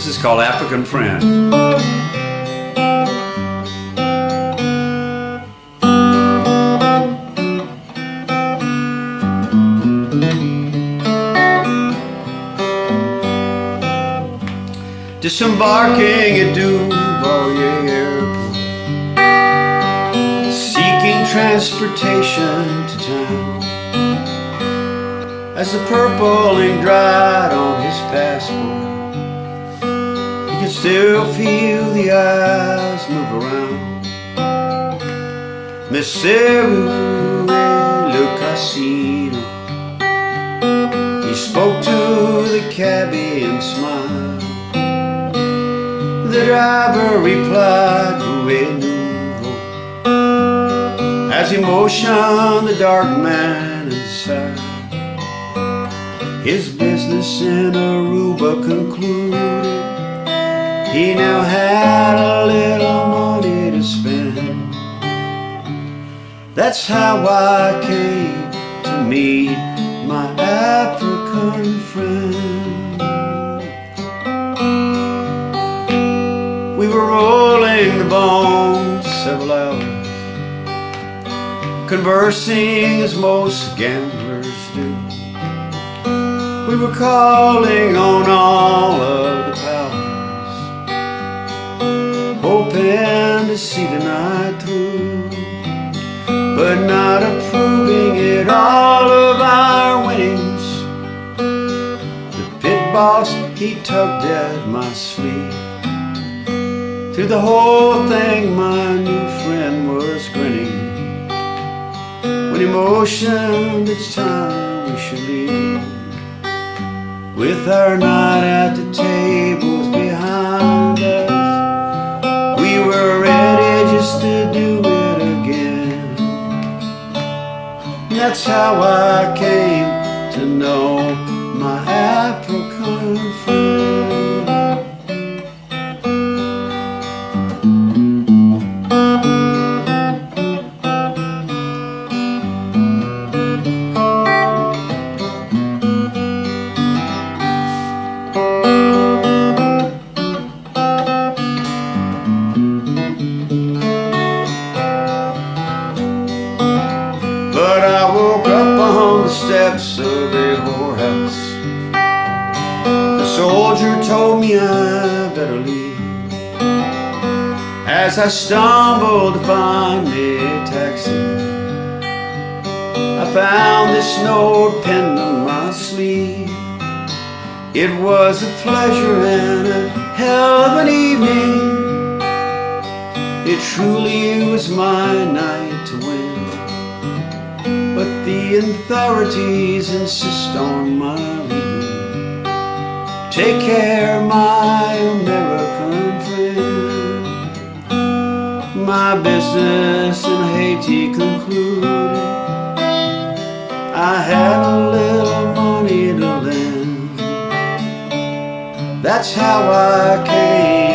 This is called African Friend. Disembarking at Duval Airport, seeking transportation to town, as the purple ink dried on his passport, he could still feel the eyes move around. Monsieur Le Casino, he spoke to the cabbie and smiled. The driver replied, "Rouet nouveau," as he motioned the dark man inside. His business in Aruba concluded, he now had a little money to spend. That's how I came to meet my African friend. We were rolling the bones several hours, conversing as most gamblers do. We were calling on all of the powers, hoping to see the night through, but not approving it all of our winnings. The pit boss, he tugged at my sleeve. Through the whole thing, my new friend was grinning. When he motioned, it's time we should leave. With our night at the tables behind us, we were ready just to do it again. That's how I came to know my African friend. But I woke up on the steps of a whorehouse. The soldier told me I better leave. As I stumbled to find me a taxi, I found this note pinned on my sleeve. It was a pleasure and a hell of an evening. It truly was my night to win. But the authorities insist on my leaving. Take care, my American friend. My business in Haiti concluded, I had a little money to lend. That's how I came